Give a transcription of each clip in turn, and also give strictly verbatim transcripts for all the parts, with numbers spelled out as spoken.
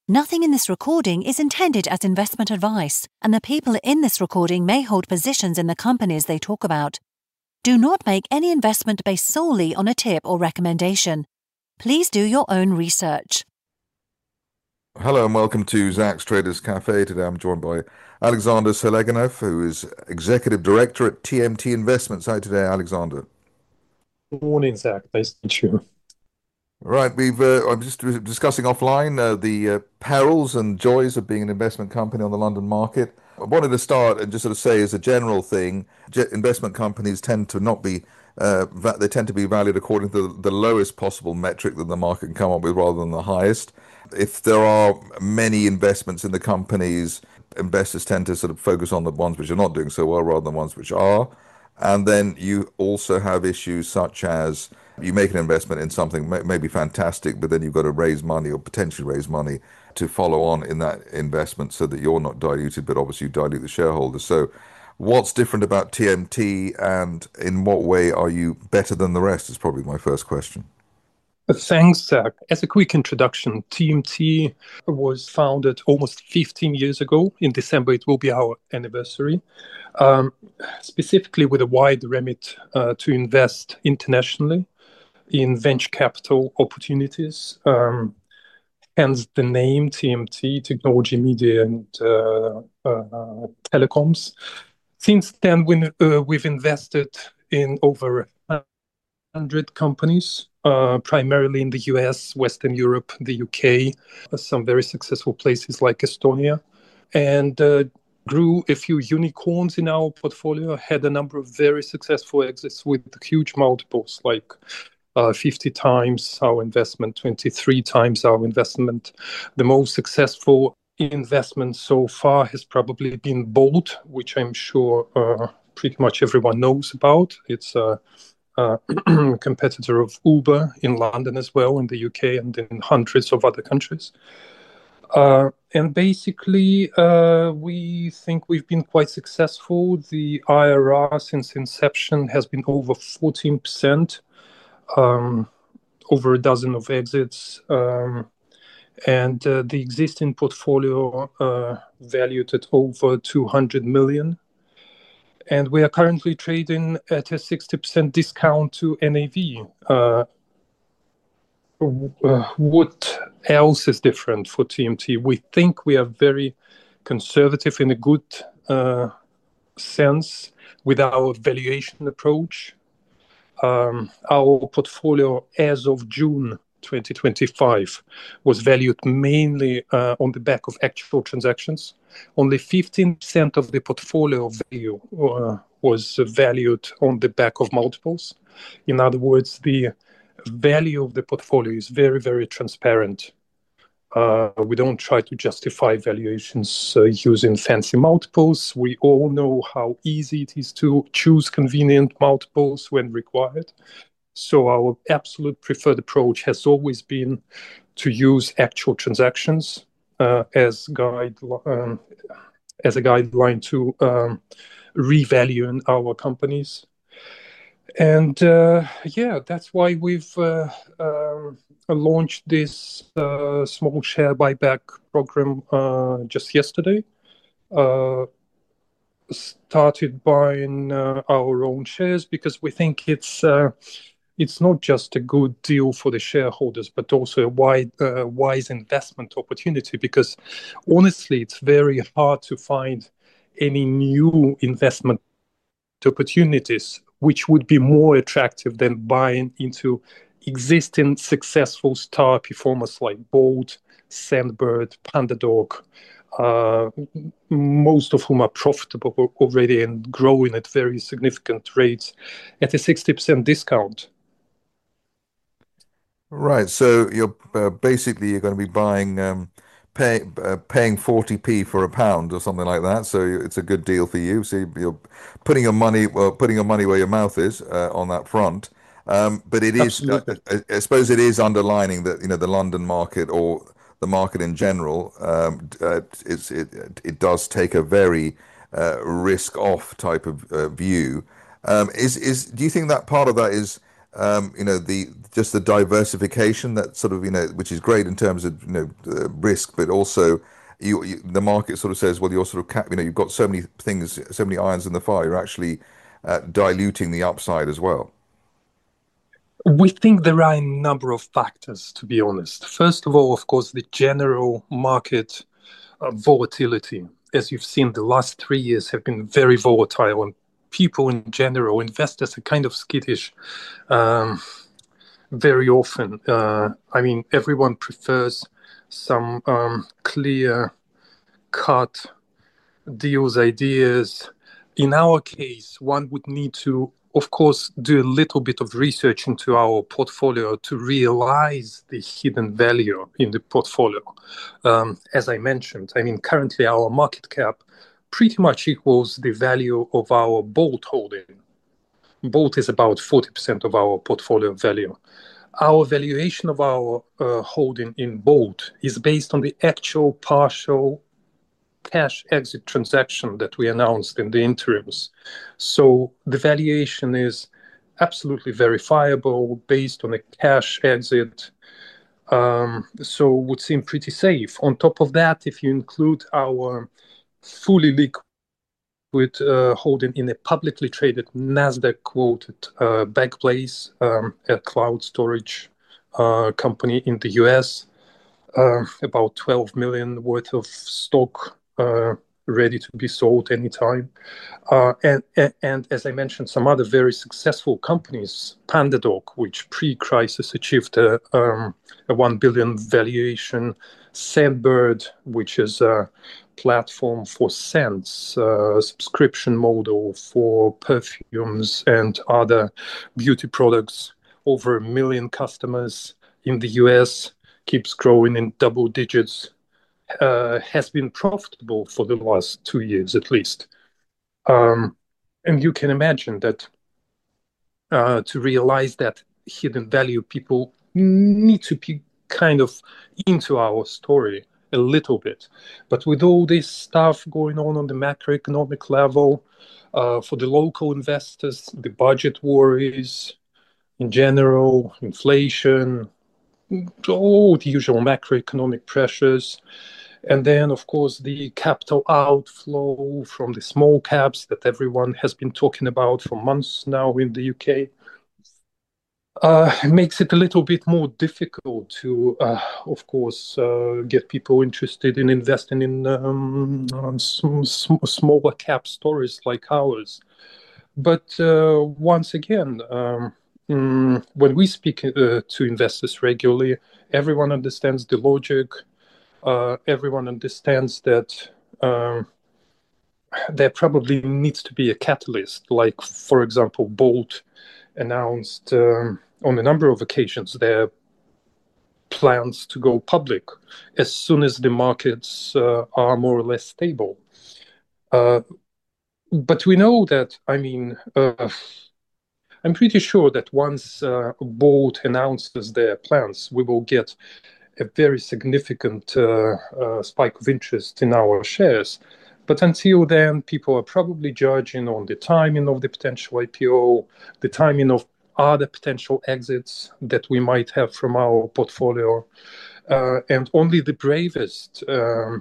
Nothing in this recording is intended as investment advice, and the people in this recording may hold positions in the companies they talk about. Do not make any investment based solely on a tip or recommendation. Please do your own research. Hello and welcome to Zacks Traders Cafe. Today I'm joined by Alexander Seleganov, who is Executive Director at T M T Investments. Hi today, Alexander. Good morning, Zach. Nice to meet you. Right, we've uh, I'm just discussing offline uh, the uh, perils and joys of being an investment company on the London market. I wanted to start and just sort of say, as a general thing, investment companies tend to not be uh, they tend to be valued according to the lowest possible metric that the market can come up with, rather than the highest. If there are many investments in the companies, investors tend to sort of focus on the ones which are not doing so well rather than the ones which are. And then you also have issues such as you make an investment in something may, may be fantastic, but then you've got to raise money or potentially raise money to follow on in that investment so that you're not diluted, but obviously you dilute the shareholders. So what's different about T M T, and in what way are you better than the rest is probably my first question. Thanks, Zach. As a quick introduction, T M T was founded almost fifteen years ago. In December, it will be our anniversary. Um, specifically with a wide remit uh, to invest internationally in venture capital opportunities. Um, hence the name T M T, Technology, Media and uh, uh, Telecoms. Since then, we, uh, we've invested in over one hundred companies, uh, primarily in the U S, Western Europe, the U K, uh, some very successful places like Estonia, and uh, grew a few unicorns in our portfolio, had a number of very successful exits with huge multiples, like uh, fifty times our investment, twenty-three times our investment. The most successful investment so far has probably been Bolt, which I'm sure uh, pretty much everyone knows about. It's a, a competitor of Uber in London as well, in the U K and in hundreds of other countries. Uh, and basically, uh, we think we've been quite successful. The I R R since inception has been over fourteen percent, um, over a dozen of exits. Um, and uh, the existing portfolio uh, valued at over two hundred million. And we are currently trading at a sixty percent discount to N A V. Uh, uh, what else is different for T M T? We think we are very conservative in a good uh, sense with our valuation approach. Um, our portfolio as of June twenty twenty-five was valued mainly uh, on the back of actual transactions. Only fifteen percent of the portfolio value uh, was valued on the back of multiples. In other words, the value of the portfolio is very, very transparent. Uh, we don't try to justify valuations uh, using fancy multiples. We all know how easy it is to choose convenient multiples when required. So our absolute preferred approach has always been to use actual transactions uh, as guide um, as a guideline to um, revaluing our companies. And uh, yeah, that's why we've uh, um, launched this uh, small share buyback program uh, just yesterday. Uh, started buying uh, our own shares because we think it's uh, it's not just a good deal for the shareholders, but also a wide, uh, wise investment opportunity. Because honestly, it's very hard to find any new investment opportunities which would be more attractive than buying into existing successful star performers like Bolt, Sandbird, PandaDog, uh, most of whom are profitable already and growing at very significant rates at a sixty percent discount. Right, so you're uh, basically you're going to be buying um, pay, uh, paying forty p for a pound or something like that. So you- it's a good deal for you. So you're putting your money well, putting your money where your mouth is uh, on that front. Um, but it is, uh, Absolutely. I, I suppose, it is underlining that you know the London market or the market in general. Um, uh, it's it it does take a very uh, risk off type of uh, view. Um, is is do you think that part of that is Um, you know, the just the diversification that sort of, you know, which is great in terms of, you know, uh, risk, but also you, you the market sort of says, well, you're sort of cap, you know, you've got so many things, so many irons in the fire, you're actually uh, diluting the upside as well. We think there are a number of factors, to be honest. First of all, of course, the general market uh, volatility. As you've seen, the last three years have been very volatile, and people in general, investors, are kind of skittish um, very often. Uh, I mean, everyone prefers some um, clear cut deals, ideas. In our case, one would need to, of course, do a little bit of research into our portfolio to realize the hidden value in the portfolio. Um, as I mentioned, I mean, currently our market cap pretty much equals the value of our Bolt holding. Bolt is about forty percent of our portfolio value. Our valuation of our uh, holding in Bolt is based on the actual partial cash exit transaction that we announced in the interims. So the valuation is absolutely verifiable based on a cash exit. Um, so would seem pretty safe. On top of that, if you include our fully liquid uh, holding in a publicly traded NASDAQ quoted uh, Backblaze, um, a cloud storage uh, company in the U S, uh, about twelve million worth of stock uh, ready to be sold anytime. Uh, and, and, and as I mentioned, some other very successful companies, PandaDoc, which pre-crisis achieved a, um, a one billion valuation, Scentbird, which is a platform for scents, uh, subscription model for perfumes and other beauty products, over a million customers in the U S, keeps growing in double digits, uh, has been profitable for the last two years at least. Um, and you can imagine that uh, to realize that hidden value, people need to be kind of into our story a little bit. But with all this stuff going on on the macroeconomic level, uh, for the local investors, the budget worries in general, inflation, all the usual macroeconomic pressures. And then, of course, the capital outflow from the small caps that everyone has been talking about for months now in the U K uh, makes it a little bit more difficult to, uh, of course, uh, get people interested in investing in um, some sm- smaller cap stories like ours. But uh, once again, um, mm, when we speak uh, to investors regularly, everyone understands the logic. Uh, everyone understands that um, there probably needs to be a catalyst. Like, for example, Bolt announced um, on a number of occasions their plans to go public as soon as the markets uh, are more or less stable. Uh, but we know that, I mean, uh, I'm pretty sure that once uh, Bolt announces their plans, we will get a very significant uh, uh, spike of interest in our shares. But until then, people are probably judging on the timing of the potential I P O, the timing of other potential exits that we might have from our portfolio. Uh, and only the bravest um,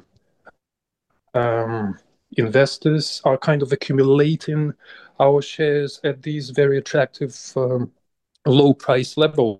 um, investors are kind of accumulating our shares at these very attractive um, low price levels,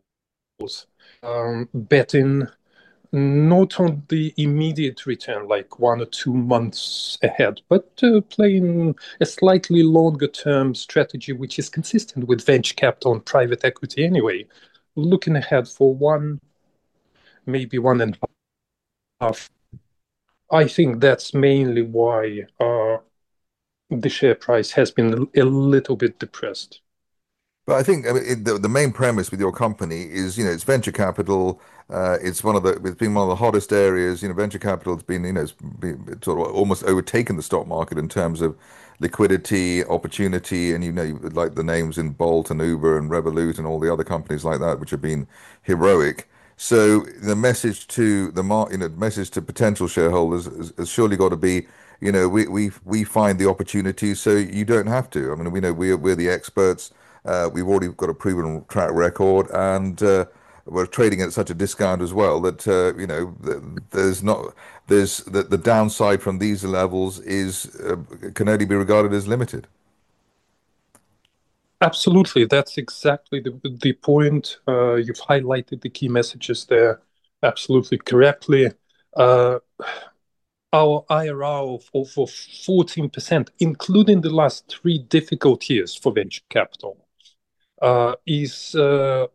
um, betting not on the immediate return, like one or two months ahead, but uh, playing a slightly longer term strategy, which is consistent with venture capital and private equity anyway, looking ahead for one, maybe one and a half. I think that's mainly why uh, the share price has been a little bit depressed. But I think I mean, it, the the main premise with your company is, you know, it's venture capital. Uh, it's one of the it's been one of the hottest areas. You know, venture capital has been, you know, it's been, it's sort of almost overtaken the stock market in terms of liquidity, opportunity, and you know, like the names in Bolt and Uber and Revolut and all the other companies like that, which have been heroic. So the message to the mar you know, message to potential shareholders has, has surely got to be, you know, we we we find the opportunity, so you don't have to. I mean, we know we're we're the experts. Uh, we've already got a proven track record, and uh, we're trading at such a discount as well that uh, you know th- there's not there's the, the downside from these levels is uh, can only be regarded as limited. Absolutely, that's exactly the the point. Uh, you've highlighted the key messages there absolutely correctly. Uh, our I R R of over fourteen percent, including the last three difficult years for venture capital, uh, is uh,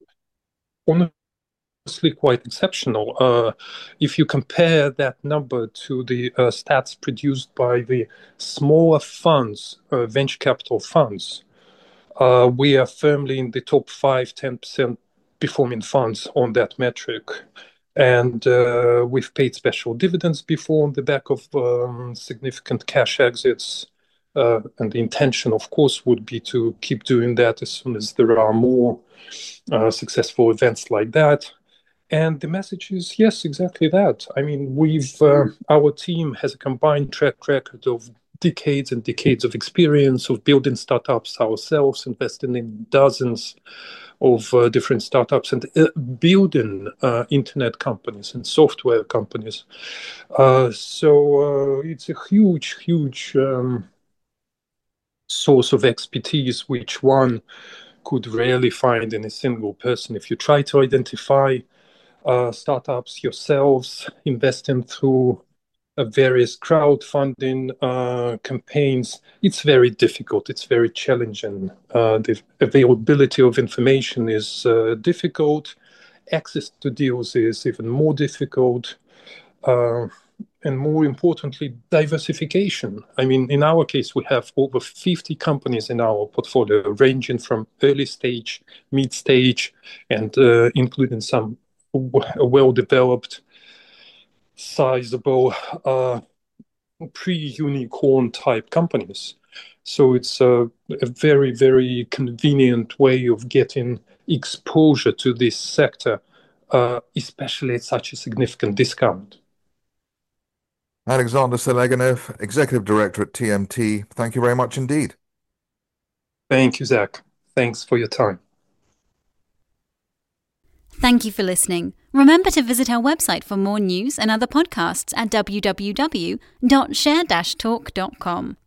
honestly quite exceptional. Uh, if you compare that number to the uh, stats produced by the smaller funds, uh, venture capital funds, Uh, we are firmly in the top five, ten percent performing funds on that metric. And uh, we've paid special dividends before on the back of um, significant cash exits. Uh, and the intention, of course, would be to keep doing that as soon as there are more uh, successful events like that. And the message is, yes, exactly that. I mean, we've uh, our team has a combined track record of decades and decades of experience of building startups ourselves, investing in dozens of uh, different startups, and uh, building uh, internet companies and software companies. Uh, so uh, it's a huge, huge um, source of expertise, which one could rarely find in a single person. If you try to identify uh, startups yourselves, investing through uh, various crowdfunding uh, campaigns, it's very difficult. It's very challenging. Uh, the availability of information is uh, difficult. Access to deals is even more difficult. Uh, and more importantly, diversification. I mean, in our case, we have over fifty companies in our portfolio, ranging from early stage, mid stage, and uh, including some well-developed, sizable, uh, pre-unicorn type companies. So it's a, a very, very convenient way of getting exposure to this sector, uh, especially at such a significant discount. Alexander Seleganev, Executive Director at T M T. Thank you very much indeed. Thank you, Zach. Thanks for your time. Thank you for listening. Remember to visit our website for more news and other podcasts at w w w dot share dash talk dot com.